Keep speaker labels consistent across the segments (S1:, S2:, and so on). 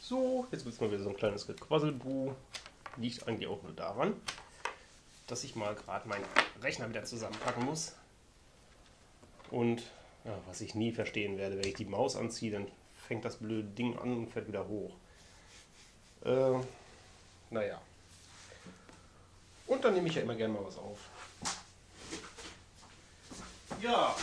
S1: So, jetzt gibt es mal wieder so ein kleines Gequasselbu. Liegt eigentlich auch nur daran, dass ich mal gerade meinen Rechner wieder zusammenpacken muss. Und ja, was ich nie verstehen werde, wenn ich die Maus anziehe, dann fängt das blöde Ding an und fährt wieder hoch. Naja. Und dann nehme ich ja immer gerne mal was auf. Ja,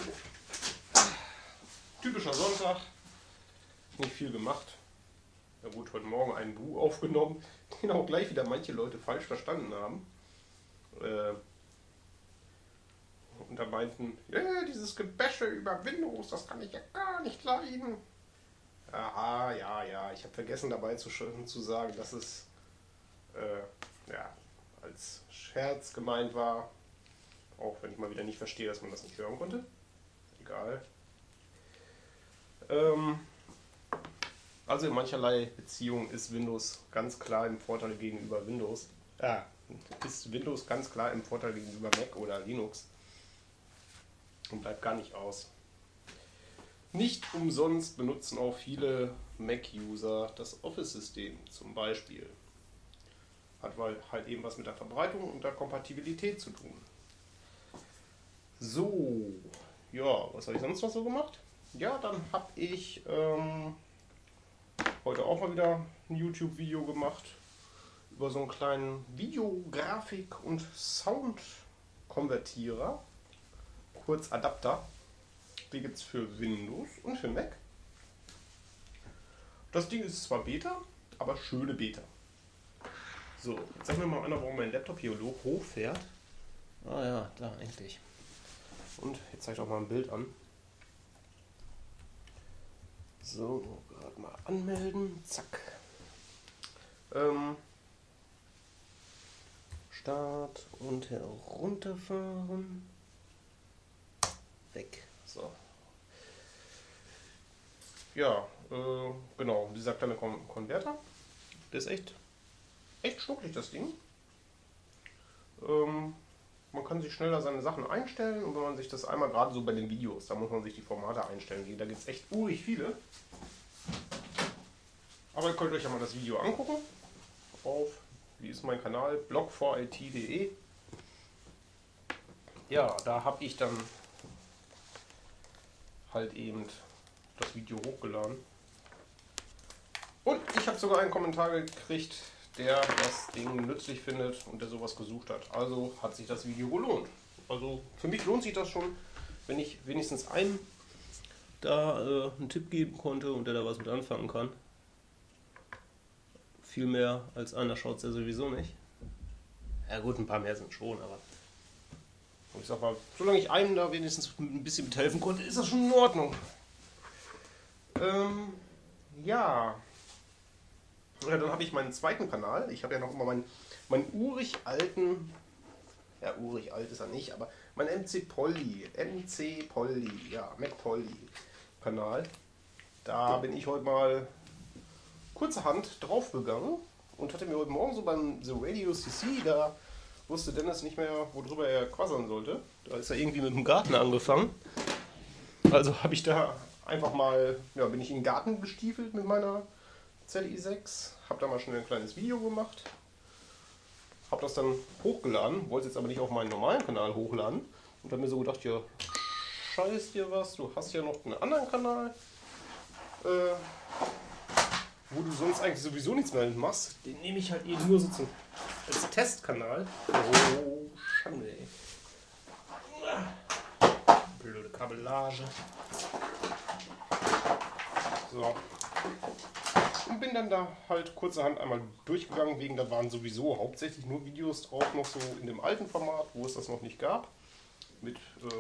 S1: typischer Sonntag. Nicht viel gemacht. Ja gut, heute Morgen einen Bu aufgenommen, den auch gleich wieder manche Leute falsch verstanden haben. Und da meinten, ja, dieses Gebäsche über Windows, das kann ich ja gar nicht leiden. Aha, ja, ich habe vergessen dabei zu sagen, dass es als Scherz gemeint war. Auch wenn ich mal wieder nicht verstehe, dass man das nicht hören konnte. Egal. Also in mancherlei Beziehungen ist Windows ganz klar im Vorteil gegenüber ist Windows ganz klar im Vorteil gegenüber Mac oder Linux. Und bleibt gar nicht aus. Nicht umsonst benutzen auch viele Mac-User das Office-System zum Beispiel. Hat halt eben was mit der Verbreitung und der Kompatibilität zu tun. So, ja, was habe ich sonst noch so gemacht? Ja, dann habe ich heute auch mal wieder ein YouTube-Video gemacht über so einen kleinen Videografik- und Soundkonvertierer, kurz Adapter. Die gibt es für Windows und für Mac. Das Ding ist zwar Beta, aber schöne Beta. So, jetzt sag mir mal einer, warum mein Laptop hier hochfährt. Ah ja, da endlich. Und jetzt zeige ich auch mal ein Bild an. So, gerade mal anmelden. Zack. Start und herunterfahren. Weg. So. Ja, genau. Dieser kleine Konverter. Der ist echt schnucklig, das Ding. Man kann sich schneller seine Sachen einstellen und wenn man sich das einmal, gerade so bei den Videos, da muss man sich die Formate einstellen. Da gibt es echt urig viele. Aber ihr könnt euch ja mal das Video angucken auf, wie ist mein Kanal, blog4it.de. Ja, da habe ich dann halt eben das Video hochgeladen. Und ich habe sogar einen Kommentar gekriegt, der das Ding nützlich findet und der sowas gesucht hat. Also hat sich das Video gelohnt. Also für mich lohnt sich das schon, wenn ich wenigstens einem da einen Tipp geben konnte und der da was mit anfangen kann. Viel mehr als einer schaut es ja sowieso nicht. Ja gut, ein paar mehr sind schon, aber ich sag mal, solange ich einem da wenigstens ein bisschen mithelfen konnte, ist das schon in Ordnung. Ja, dann habe ich meinen zweiten Kanal. Ich habe ja noch immer meinen urig alten, ja urig alt ist er nicht, aber mein MC Polly, ja, Mac Polly Kanal. Da bin ich heute mal kurzerhand draufgegangen und hatte mir heute Morgen so beim The Radio CC, da wusste Dennis nicht mehr, worüber er quasseln sollte. Da ist er irgendwie mit dem Garten angefangen. Also habe ich da einfach mal, ja, bin ich in den Garten gestiefelt mit meiner ZI6, habe da mal schnell ein kleines Video gemacht, habe das dann hochgeladen, wollte es jetzt aber nicht auf meinen normalen Kanal hochladen und habe mir so gedacht, ja, scheiß dir was, du hast ja noch einen anderen Kanal, wo du sonst eigentlich sowieso nichts mehr machst, den nehme ich halt eben nur so als Testkanal. Oh, Schande, ey. Blöde Kabellage. So. Und bin dann da halt kurzerhand einmal durchgegangen, wegen da waren sowieso hauptsächlich nur Videos drauf, noch so in dem alten Format, wo es das noch nicht gab. Mit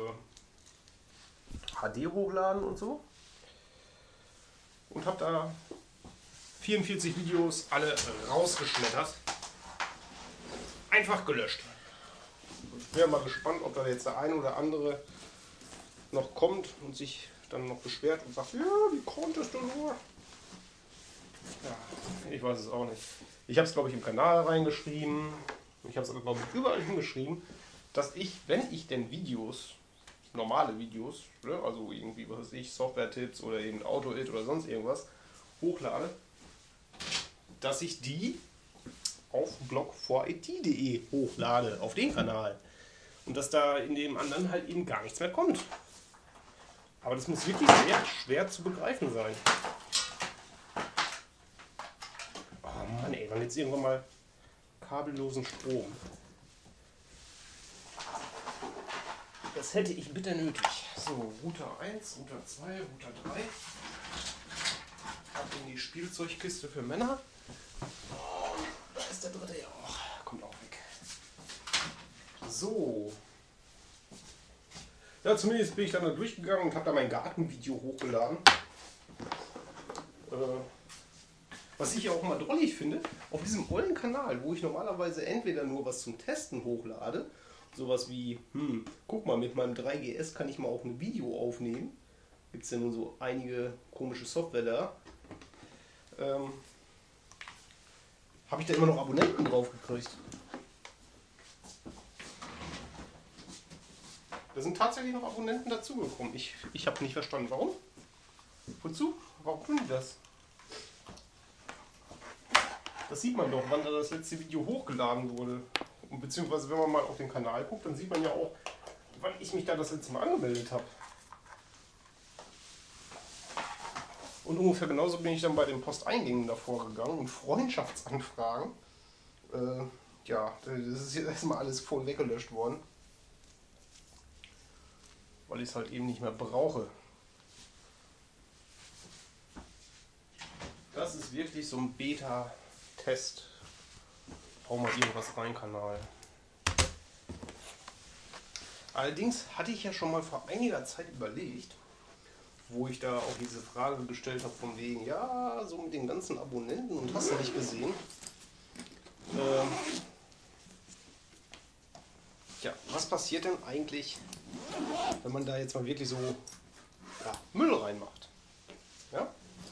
S1: HD hochladen und so. Und habe da 44 Videos alle rausgeschmettert. Einfach gelöscht. Ich wäre mal gespannt, ob da jetzt der eine oder andere noch kommt und sich dann noch beschwert und sagt, ja, wie konntest du nur? Ja, ich weiß es auch nicht. Ich habe es, glaube ich, im Kanal reingeschrieben. Ich habe es aber, glaube ich, überall hingeschrieben, dass ich, wenn ich denn Videos, normale Videos, ne, also irgendwie, was weiß ich, Software-Tipps oder eben Auto-It oder sonst irgendwas, hochlade, dass ich die auf blog4it.de hochlade, auf den Kanal. Und dass da in dem anderen halt eben gar nichts mehr kommt. Aber das muss wirklich sehr schwer zu begreifen sein. Oh Mann ey, wann jetzt irgendwann mal kabellosen Strom. Das hätte ich bitte nötig. So, Router 1, Router 2, Router 3. Ab in die Spielzeugkiste für Männer. Und da ist der dritte ja auch. Kommt auch weg. So. Ja, zumindest bin ich dann da durchgegangen und habe da mein Gartenvideo hochgeladen. Was ich ja auch mal drollig finde, auf diesem ollen Kanal, wo ich normalerweise entweder nur was zum Testen hochlade, sowas wie, guck mal, mit meinem 3GS kann ich mal auch ein Video aufnehmen. Gibt es ja nun so einige komische Software da. Habe ich da immer noch Abonnenten drauf gekriegt. Da sind tatsächlich noch Abonnenten dazugekommen. Ich habe nicht verstanden, warum. Wozu? Warum tun die das? Das sieht man doch, wann da das letzte Video hochgeladen wurde. Und beziehungsweise wenn man mal auf den Kanal guckt, dann sieht man ja auch, wann ich mich da das letzte Mal angemeldet habe. Und ungefähr genauso bin ich dann bei den Posteingängen davor gegangen und Freundschaftsanfragen. Ja, das ist jetzt erstmal alles voll weggelöscht worden. Weil ich es halt eben nicht mehr brauche. Das ist wirklich so ein Beta-Test. Brauchen wir irgendwas rein, Kanal. Allerdings hatte ich ja schon mal vor einiger Zeit überlegt, wo ich da auch diese Frage gestellt habe von wegen, ja, so mit den ganzen Abonnenten und hast du nicht gesehen. Ja, was passiert denn eigentlich, wenn man da jetzt mal wirklich so Müll reinmacht? Ja?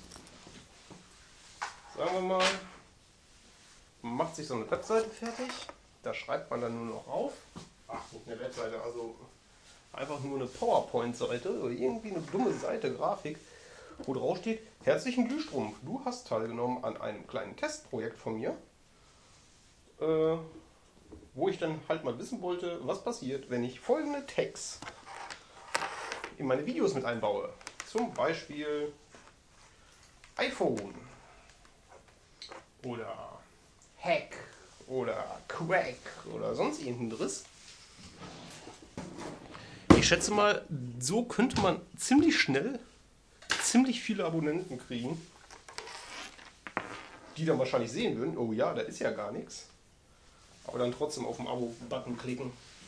S1: Sagen wir mal, man macht sich so eine Webseite fertig, da schreibt man dann nur noch auf. Ach, nicht eine Webseite, also einfach nur eine PowerPoint-Seite oder irgendwie eine dumme Seite, Grafik, wo drauf steht, herzlichen Glühstrumpf, du hast teilgenommen an einem kleinen Testprojekt von mir, wo ich dann halt mal wissen wollte, was passiert, wenn ich folgende Tags in meine Videos mit einbaue. Zum Beispiel iPhone oder Hack oder Crack oder sonst irgendein Driss. Ich schätze mal, so könnte man ziemlich schnell ziemlich viele Abonnenten kriegen, die dann wahrscheinlich sehen würden, oh ja, da ist ja gar nichts, aber dann trotzdem auf den Abo-Button klicken.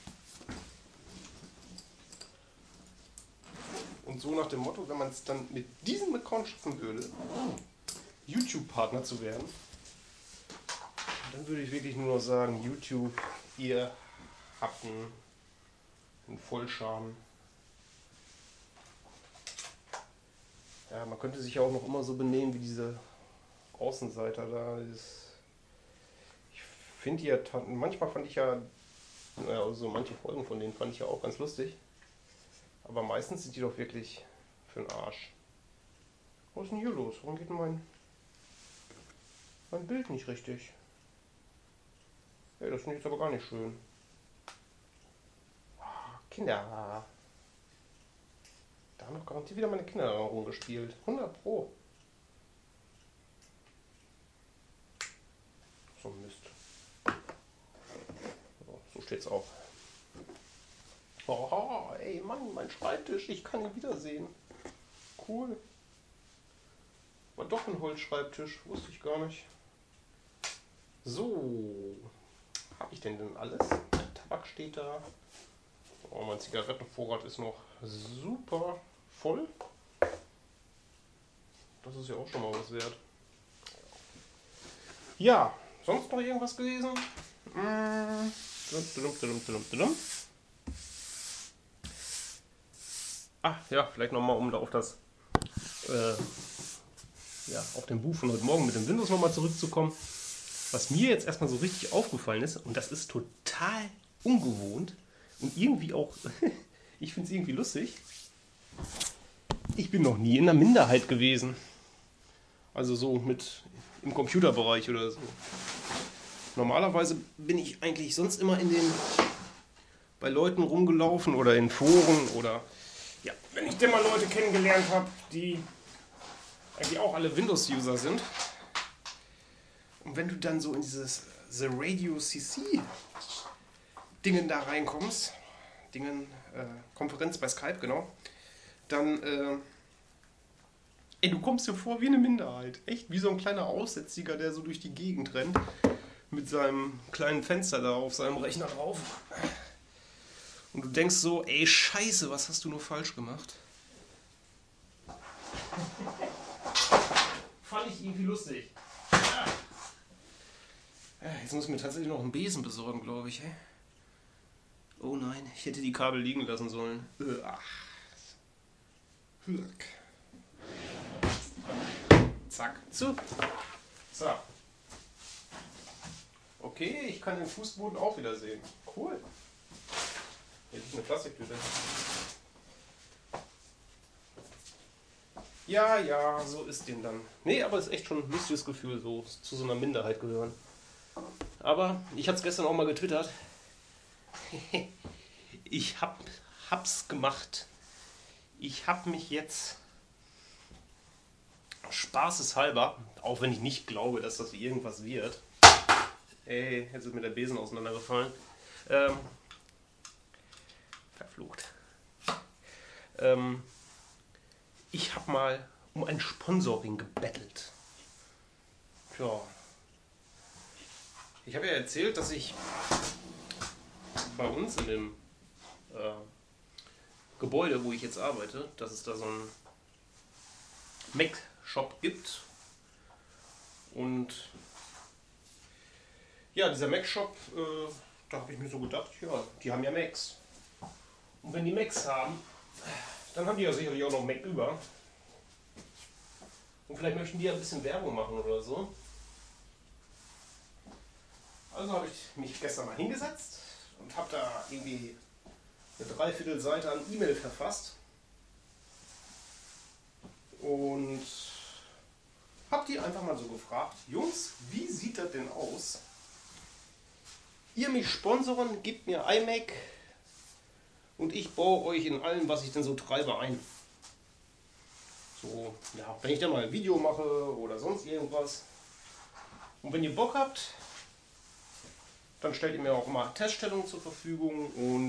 S1: Und so nach dem Motto, wenn man es dann mit diesem Account schaffen würde, YouTube-Partner zu werden, dann würde ich wirklich nur noch sagen, YouTube, ihr habt einen Vollschaden. Ja, man könnte sich ja auch noch immer so benehmen wie diese Außenseiter da. Ich finde die ja, manchmal fand ich ja, also manche Folgen von denen fand ich ja auch ganz lustig. Aber meistens sind die doch wirklich für den Arsch. Was ist denn hier los? Warum geht denn mein Bild nicht richtig? Hey, das finde ich jetzt aber gar nicht schön. Kinder. Da haben doch garantiert wieder meine Kinder rumgespielt. 100 Pro. So ein Mist. So steht's auch. Oh, ey Mann, mein Schreibtisch, ich kann ihn wiedersehen. Cool. War doch ein Holzschreibtisch, wusste ich gar nicht. So. Habe ich denn alles? Der Tabak steht da. Oh, mein Zigarettenvorrat ist noch super voll. Das ist ja auch schon mal was wert. Ja, sonst noch irgendwas gelesen? Ah, ja, vielleicht nochmal, um da auf das auf den Buch von heute Morgen mit dem Windows nochmal zurückzukommen. Was mir jetzt erstmal so richtig aufgefallen ist, und das ist total ungewohnt und irgendwie auch, ich finde es irgendwie lustig, ich bin noch nie in der Minderheit gewesen. Also so mit im Computerbereich oder so. Normalerweise bin ich eigentlich sonst immer bei Leuten rumgelaufen oder in Foren oder ja, wenn ich denn mal Leute kennengelernt habe, die eigentlich auch alle Windows-User sind. Und wenn du dann so in dieses The Radio CC Dingen da reinkommst, Konferenz bei Skype, genau, dann, du kommst dir vor wie eine Minderheit. Echt, wie so ein kleiner Aussätziger, der so durch die Gegend rennt, mit seinem kleinen Fenster da auf seinem Rechner drauf. Und du denkst so, ey, scheiße, was hast du nur falsch gemacht? Fand ich irgendwie lustig. Jetzt muss ich mir tatsächlich noch einen Besen besorgen, glaube ich. Oh nein, ich hätte die Kabel liegen lassen sollen. Zack, zu. So. Okay, ich kann den Fußboden auch wieder sehen. Cool. Hier liegt eine Plastiktüte. Ja, so ist dem dann. Nee, aber es ist echt schon ein lustiges Gefühl, so zu so einer Minderheit gehören. Aber ich hatte es gestern auch mal getwittert. Ich hab's gemacht. Ich hab mich jetzt spaßeshalber, auch wenn ich nicht glaube, dass das irgendwas wird. Ey, jetzt ist mir der Besen auseinandergefallen. Verflucht. Ich habe mal um ein Sponsoring gebettelt. Tja. Ich habe ja erzählt, dass ich bei uns in dem Gebäude, wo ich jetzt arbeite, dass es da so einen Mac-Shop gibt. Und ja, dieser Mac-Shop, da habe ich mir so gedacht, ja, die haben ja Macs. Und wenn die Macs haben, dann haben die ja sicherlich auch noch Mac über. Und vielleicht möchten die ja ein bisschen Werbung machen oder so. Also habe ich mich gestern mal hingesetzt und habe da irgendwie eine Dreiviertelseite an E-Mail verfasst. Und habe die einfach mal so gefragt, Jungs, wie sieht das denn aus? Ihr mich sponsoren, gebt mir iMac und ich baue euch in allem, was ich denn so treibe, ein. So, ja, wenn ich dann mal ein Video mache oder sonst irgendwas. Und wenn ihr Bock habt, dann stellt ihr mir auch mal Teststellungen zur Verfügung und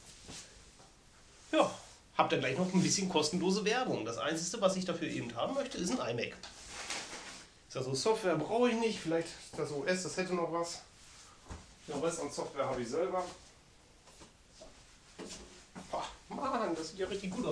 S1: ja, habt ihr gleich noch ein bisschen kostenlose Werbung. Das Einzige, was ich dafür eben haben möchte, ist ein iMac. Ist ja so, Software brauche ich nicht, vielleicht das OS, das hätte noch was. Den Rest an Software habe ich selber. Ach, Mann, das sieht ja richtig gut aus.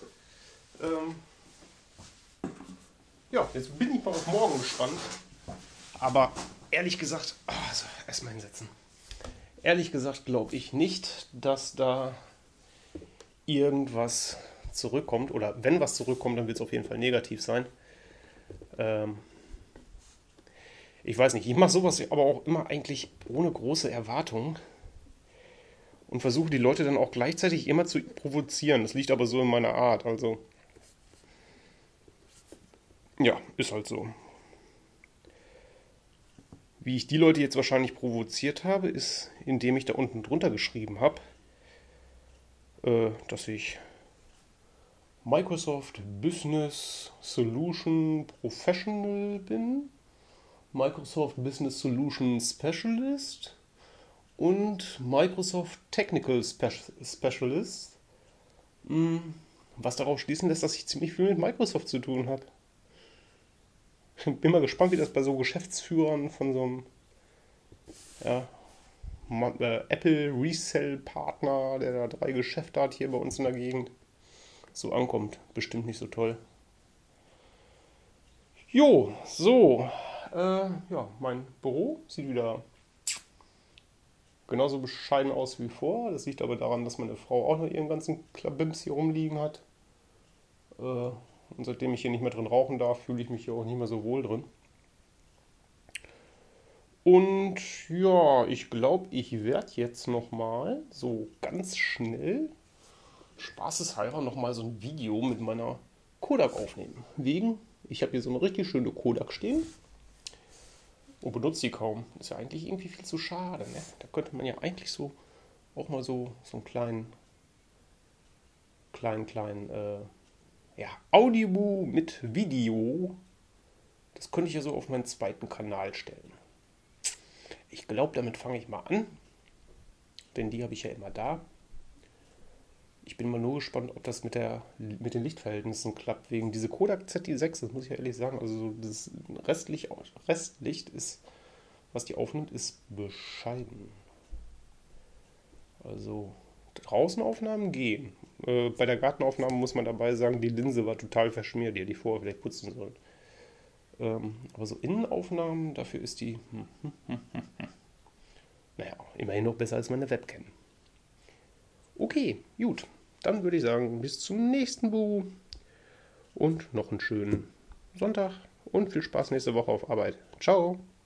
S1: Ja, jetzt bin ich mal auf morgen gespannt. Aber ehrlich gesagt, also erstmal hinsetzen. Ehrlich gesagt glaube ich nicht, dass da irgendwas zurückkommt. Oder wenn was zurückkommt, dann wird es auf jeden Fall negativ sein. Ich weiß nicht, ich mache sowas aber auch immer eigentlich ohne große Erwartungen. Und versuche die Leute dann auch gleichzeitig immer zu provozieren. Das liegt aber so in meiner Art. Also, ja, ist halt so. Wie ich die Leute jetzt wahrscheinlich provoziert habe, ist, indem ich da unten drunter geschrieben habe, dass ich Microsoft Business Solution Professional bin, Microsoft Business Solution Specialist und Microsoft Technical Specialist, was darauf schließen lässt, dass ich ziemlich viel mit Microsoft zu tun habe. Bin mal gespannt, wie das bei so Geschäftsführern von so einem Apple Resell Partner, der da 3 Geschäfte hat hier bei uns in der Gegend, so ankommt. Bestimmt nicht so toll. Jo, so. Ja, mein Büro sieht wieder genauso bescheiden aus wie vor. Das liegt aber daran, dass meine Frau auch noch ihren ganzen Klabims hier rumliegen hat. Und seitdem ich hier nicht mehr drin rauchen darf, fühle ich mich hier auch nicht mehr so wohl drin. Und ja, ich glaube, ich werde jetzt nochmal so ganz schnell spaßeshalber nochmal so ein Video mit meiner Kodak aufnehmen. Wegen Ich habe hier so eine richtig schöne Kodak stehen und benutze die kaum. Ist ja eigentlich irgendwie viel zu schade. Ne? Da könnte man ja eigentlich so auch mal so einen kleinen ja, Audio mit Video. Das könnte ich ja so auf meinen zweiten Kanal stellen. Ich glaube, damit fange ich mal an, denn die habe ich ja immer da. Ich bin mal nur gespannt, ob das mit den Lichtverhältnissen klappt, wegen diese Kodak ZI6, das muss ich ja ehrlich sagen. Also so das Restlicht ist, was die aufnimmt, ist bescheiden. Also draußen Aufnahmen gehen. Bei der Gartenaufnahme muss man dabei sagen, die Linse war total verschmiert, die hätte ich vorher vielleicht putzen sollen. Aber so Innenaufnahmen, dafür ist die, naja, immerhin noch besser als meine Webcam. Okay, gut. Dann würde ich sagen, bis zum nächsten Bu und noch einen schönen Sonntag und viel Spaß nächste Woche auf Arbeit. Ciao.